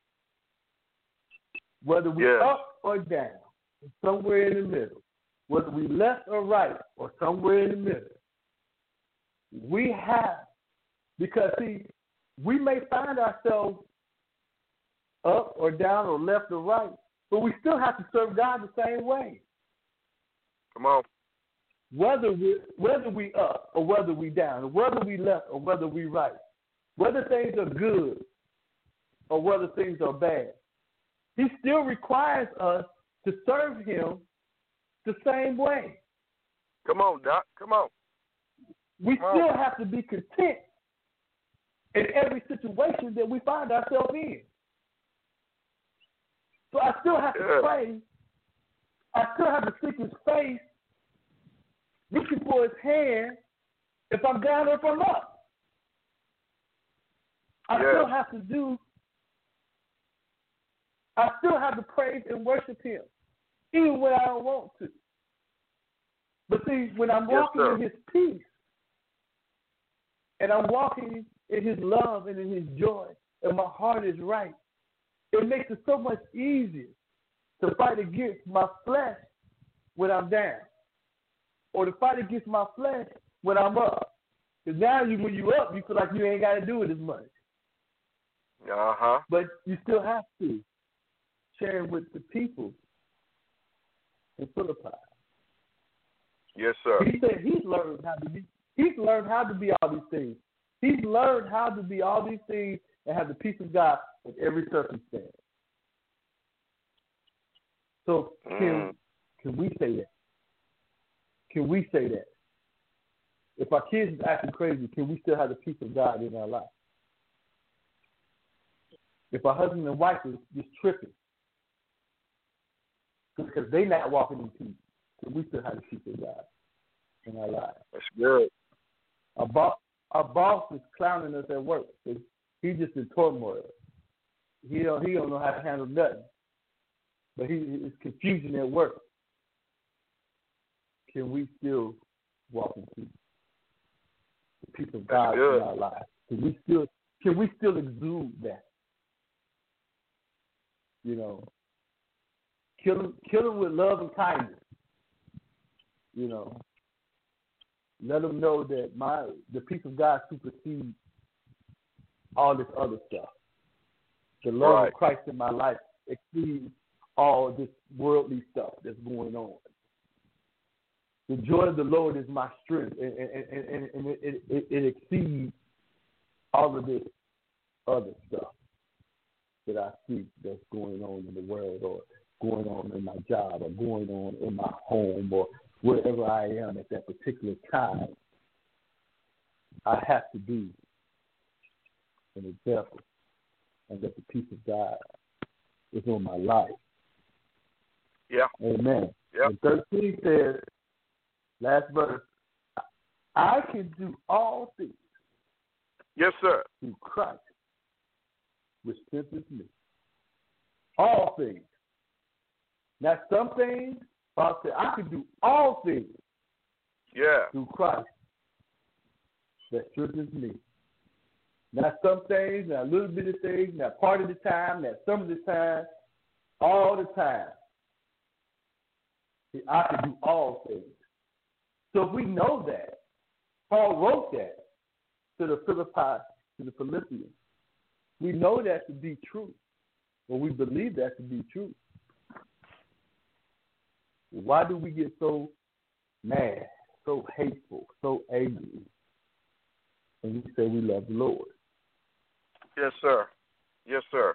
Whether we're up or down, somewhere in the middle, whether we left or right, or somewhere in the middle, we have, because see, we may find ourselves up or down or left or right, but we still have to serve God the same way. Come on. Whether we up or whether we down, whether we left or whether we right, whether things are good or whether things are bad, He still requires us to serve Him the same way. Come on, Doc. Come on. We still have to be content in every situation that we find ourselves in. So I still have to pray I still have to seek his face, looking for his hand, if I'm down or if I'm up. I still have to praise and worship him, even when I don't want to. But see, when I'm walking in his peace, and I'm walking in his love and in his joy, and my heart is right, it makes it so much easier to fight against my flesh when I'm down, or to fight against my flesh when I'm up. Because now when you're up, you feel like you ain't got to do it as much. But you still have to share it with the people in Philippi. Yes, sir. He said he's learned how to be. He's learned how to be all these things. He's learned how to be all these things and have the peace of God in every circumstance. So can we say that? Can we say that? If our kids is acting crazy, can we still have the peace of God in our life? If our husband and wife is just tripping because they not walking in peace, can we still have the peace of God in our lives? That's good. Our boss is clowning us at work. He's just in turmoil. He don't know how to handle nothing. But it's confusion at work. Can we still walk in peace? The peace of God in our lives. Can we still exude that? You know, kill them with love and kindness. You know, let them know that the peace of God supersedes all this other stuff. The love of Christ in my life exceeds all this worldly stuff that's going on. The joy of the Lord is my strength, and it exceeds all of this other stuff that I see that's going on in the world, or going on in my job, or going on in my home, or wherever I am at that particular time. I have to be an example, and that the peace of God is on my life. Yeah. Amen. Yep. And 13 says, last verse, I can do all things. Yes, sir. Through Christ, which strengthens me. All things. Now, some things, Paul said, I can do all things. Yeah. Through Christ, that strengthens me. Not some things, not a little bit of things, not part of the time, not some of the time, all the time. See, I can do all things. So if we know that, Paul wrote that to the Philippians. We know that to be true, or we believe that to be true. Why do we get so mad, so hateful, so angry when we say we love the Lord? Yes, sir. Yes, sir.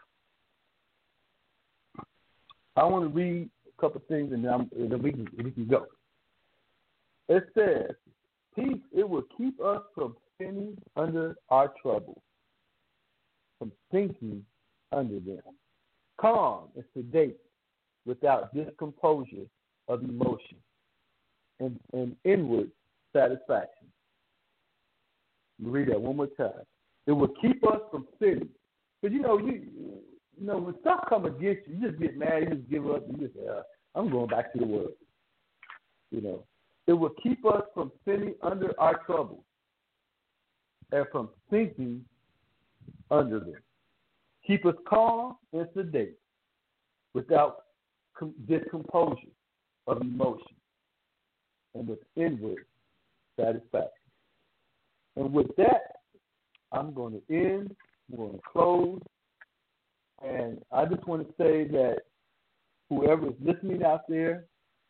I want to read a couple things, and then we can go. It says, peace, it will keep us from sinning under our troubles, from thinking under them. Calm and sedate, without discomposure of emotion and inward satisfaction. Let me read that one more time. It will keep us from sinning. Because, you know, when stuff comes against you, you just get mad, you just give up, you just say, I'm going back to the world. You know, it will keep us from sinning under our troubles and from thinking under them. Keep us calm and sedate, without discomposure of emotion and with inward satisfaction. And with that, I'm going to end, I'm going to close, and I just want to say that whoever is listening out there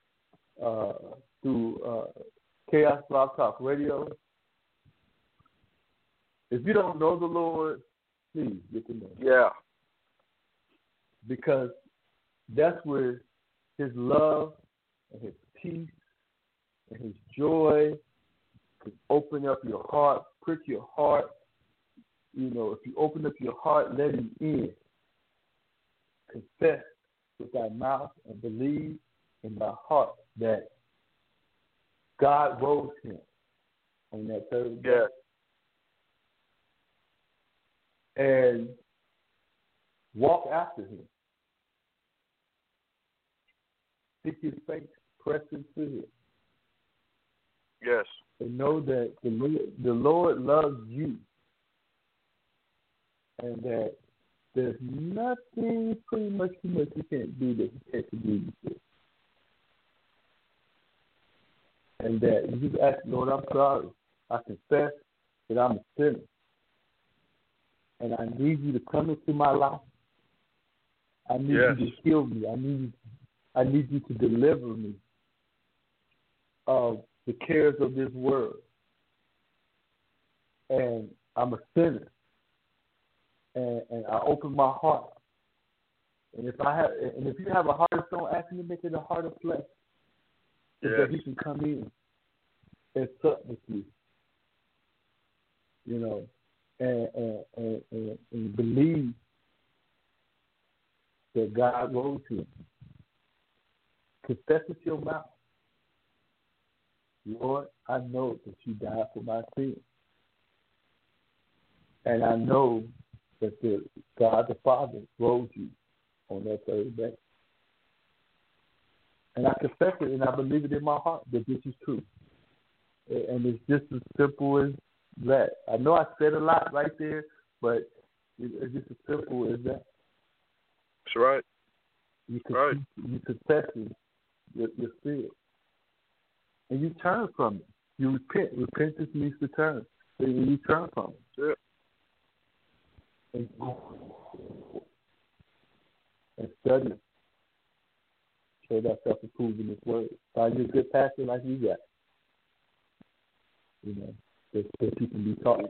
through Chaos Blog Talk Radio, if you don't know the Lord, please get to know Him. Yeah. Because that's where His love and His peace and His joy can open up your heart, prick your heart. You know, if you open up your heart, let Him in. Confess with thy mouth and believe in my heart that God rose him on that third day. And walk after him. Seek his face, press into him. Yes. And know that the Lord loves you. And that there's nothing pretty much too much you can't do that you can't forgive you for. And that you just ask, Lord, I'm sorry. I confess that I'm a sinner. And I need you to come into my life. I need you to heal me. I need you to deliver me of the cares of this world. And I'm a sinner. And I open my heart. And if you have a heart of stone, ask him to make it a heart of flesh. So that he can come in and sup with you. You know, and believe that God rose him. Confess with your mouth. Lord, I know that you died for my sins. And I know that God the Father rose you on that third day. And I confess it and I believe it in my heart that this is true. And it's just as simple as that. I know I said a lot right there, but it's just as simple as that. That's right. You confess your sin. And you turn from it. You repent. Repentance means to turn. So you turn from it. And study. Show that self-approved in this word. Find your good pastor like you got. You know, that you can be taught.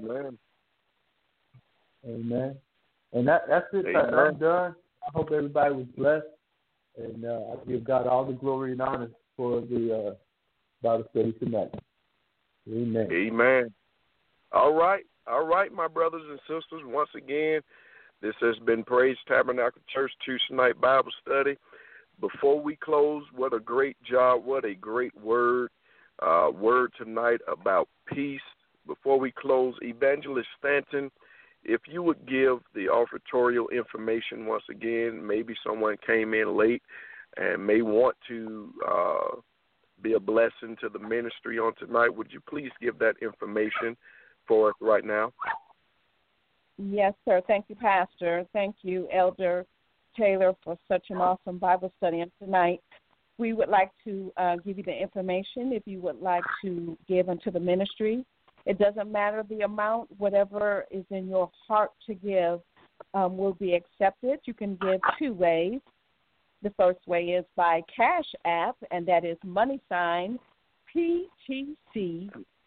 Amen. And that's it. I'm done. I hope everybody was blessed. And I give God all the glory and honor for the Bible study tonight. Amen. Amen. All right, my brothers and sisters. Once again, this has been Praise Tabernacle Church Tuesday Night Bible Study. Before we close, what a great job, what a great word tonight about peace. Before we close, Evangelist Stanton, if you would give the offertorial information once again, maybe someone came in late and may want to be a blessing to the ministry on tonight. Would you please give that information for us right now? Yes, sir. Thank you, Pastor. Thank you, Elder Taylor, for such an awesome Bible study tonight. We would like to give you the information if you would like to give unto the ministry. It doesn't matter the amount, whatever is in your heart to give will be accepted. You can give two ways. The first way is by Cash App, and that is # PTC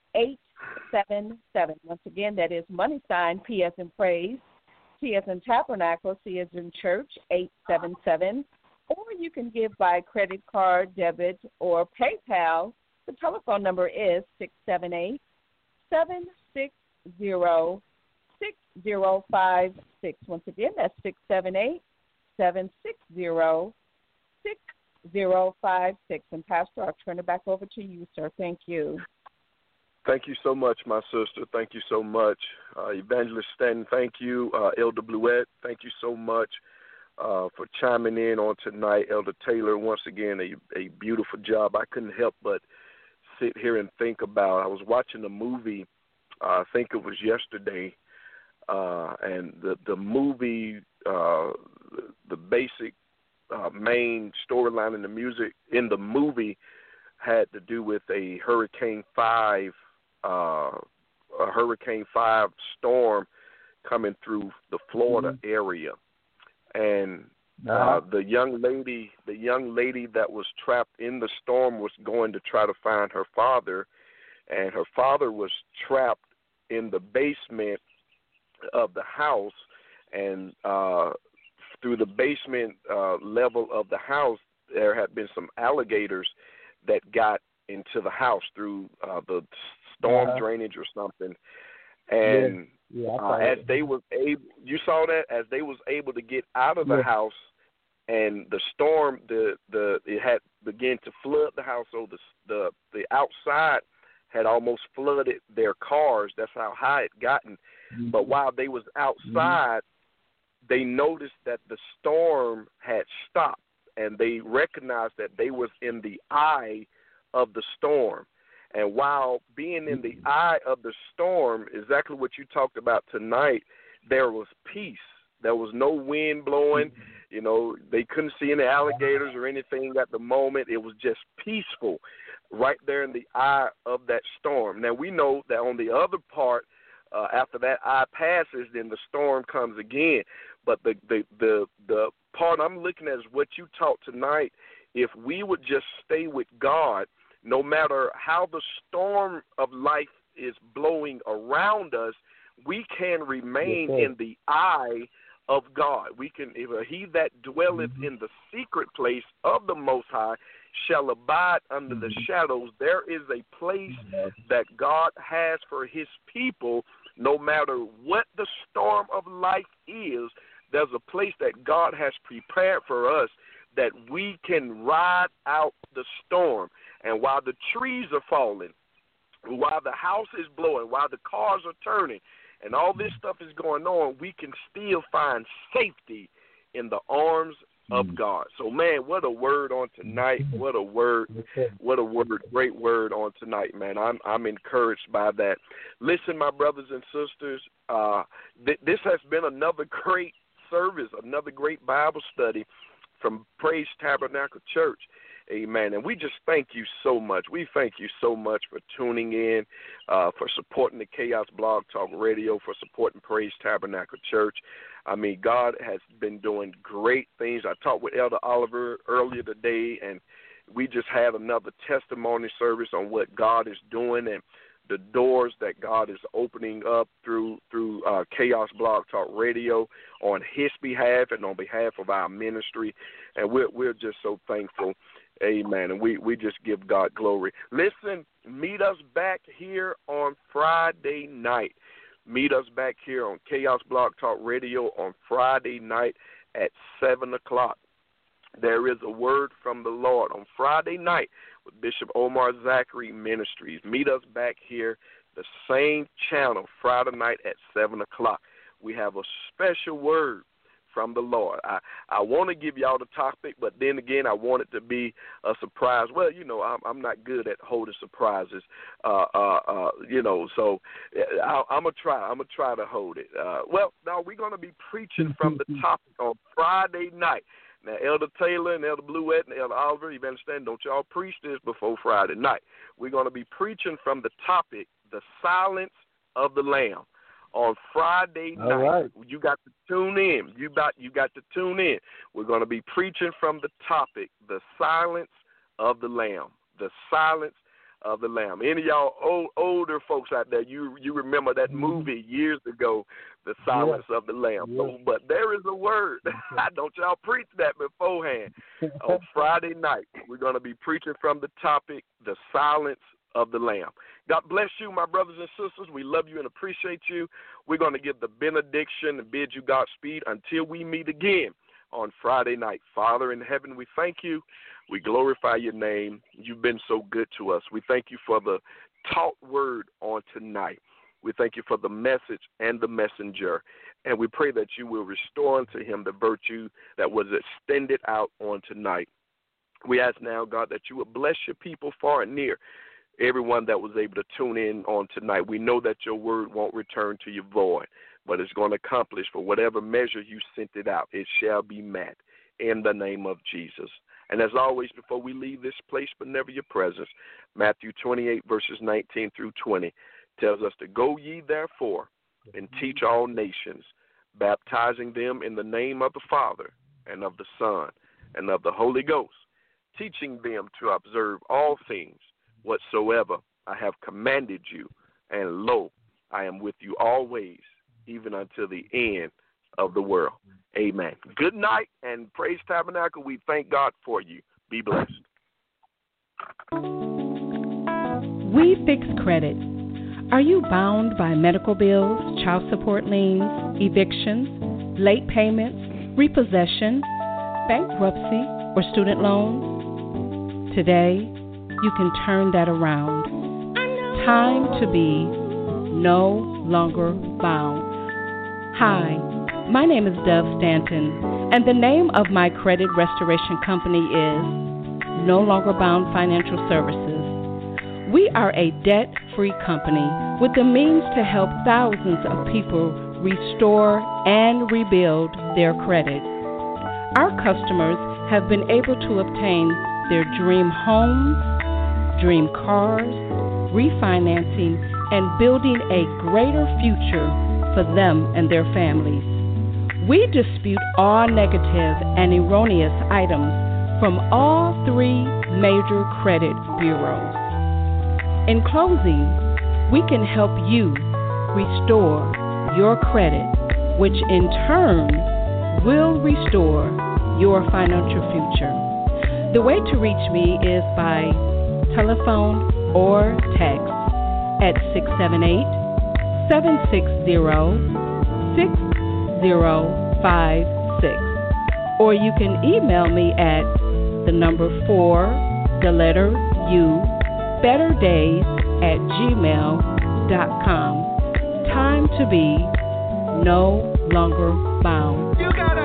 877. Once again, that is # P as in praise, T as in tabernacle, C as in church, 877. Or you can give by credit card, debit, or PayPal. The telephone number is 678-760-6056. Once again, that's 678-760-6056. And Pastor, I'll turn it back over to you, sir. Thank you. Thank you so much, my sister. Thank you so much. Evangelist Stanton, thank you. Elder Bluette, thank you so much for chiming in on tonight. Elder Taylor, once again, a beautiful job. I couldn't help but sit here and think about, I was watching a movie, I think it was yesterday, and the movie, the basic main storyline in the movie had to do with a Hurricane 5 storm coming through the Florida area, and the young lady that was trapped in the storm was going to try to find her father, and her father was trapped in the basement of the house, and through the basement level of the house, there had been some alligators that got into the house through the storm drainage or something. And as they was able, you saw that, as they was able to get out of the house, and the storm, it had began to flood the house. So the outside had almost flooded their cars. That's how high it gotten. Mm-hmm. But while they was outside, they noticed that the storm had stopped, and they recognized that they was in the eye of the storm. And while being in the eye of the storm, exactly what you talked about tonight, there was peace. There was no wind blowing. You know, they couldn't see any alligators or anything at the moment. It was just peaceful right there in the eye of that storm. Now, we know that on the other part, after that eye passes, then the storm comes again. But the part I'm looking at is what you taught tonight. If we would just stay with God, no matter how the storm of life is blowing around us, we can remain in the eye of God. We can, he that dwelleth in the secret place of the Most High shall abide under the shadows. There is a place that God has for his people. No matter what the storm of life is, there's a place that God has prepared for us that we can ride out the storm. And while the trees are falling, while the house is blowing, while the cars are turning, and all this stuff is going on, we can still find safety in the arms of God. So, man, what a word on tonight. What a word. What a word. Great word on tonight, man. I'm encouraged by that. Listen, my brothers and sisters, this has been another great service, another great Bible study from Praise Tabernacle Church. Amen. And we just thank you so much. We thank you so much for tuning in, for supporting the Chaos Blog Talk Radio, for supporting Praise Tabernacle Church. I mean, God has been doing great things. I talked with Elder Oliver earlier today, and we just had another testimony service on what God is doing and the doors that God is opening up through Chaos Blog Talk Radio on his behalf and on behalf of our ministry. And we're just so thankful. Amen. And we just give God glory. Listen, meet us back here on Friday night. Meet us back here on Chaos Blog Talk Radio on Friday night at 7 o'clock. There is a word from the Lord on Friday night with Bishop Omar Zachary Ministries. Meet us back here, the same channel, Friday night at 7 o'clock. We have a special word from the Lord. I want to give y'all the topic, but then again, I want it to be a surprise. Well, you know, I'm not good at holding surprises, you know, so I'm going to try. I'm going to try to hold it. Well, now we're going to be preaching from the topic on Friday night. Now, Elder Taylor and Elder Bluette and Elder Oliver, you understand, don't y'all preach this before Friday night. We're going to be preaching from the topic, the silence of the Lamb. On Friday night, right. You got to tune in. You got to tune in. We're going to be preaching from the topic, the silence of the Lamb. The silence of the Lamb. Any of y'all older folks out there, you remember that movie years ago, The Silence of the Lamb. Yeah. So, but there is a word. Don't y'all preach that beforehand. On Friday night, we're going to be preaching from the topic, the silence of the Lamb. God bless you, my brothers and sisters. We love you and appreciate you. We're going to give the benediction and bid you Godspeed until we meet again on Friday night. Father in heaven, we thank you. We glorify your name. You've been so good to us. We thank you for the taught word on tonight. We thank you for the message and the messenger. And we pray that you will restore unto him the virtue that was extended out on tonight. We ask now, God, that you will bless your people far and near. Everyone that was able to tune in on tonight, we know that your word won't return to you void, but it's going to accomplish for whatever measure you sent it out. It shall be met in the name of Jesus. And as always, before we leave this place, but never your presence, Matthew 28, verses 19 through 20, tells us to go ye therefore and teach all nations, baptizing them in the name of the Father and of the Son and of the Holy Ghost, teaching them to observe all things whatsoever I have commanded you, and lo, I am with you always, even until the end of the world. Amen. Good night, and Praise Tabernacle. We thank God for you. Be blessed. We fix credit. Are you bound by medical bills, child support liens, evictions, late payments, repossession, bankruptcy, or student loans? Today, you can turn that around. Time to be no longer bound. Hi, my name is Dove Stanton, and the name of my credit restoration company is No Longer Bound Financial Services. We are a debt-free company with the means to help thousands of people restore and rebuild their credit. Our customers have been able to obtain their dream homes, dream cars, refinancing, and building a greater future for them and their families. We dispute all negative and erroneous items from all three major credit bureaus. In closing, we can help you restore your credit, which in turn will restore your financial future. The way to reach me is by telephone or text at 678-760-6056, or you can email me at the number 4, the letter U, betterdays@gmail.com. Time to be no longer bound. You gotta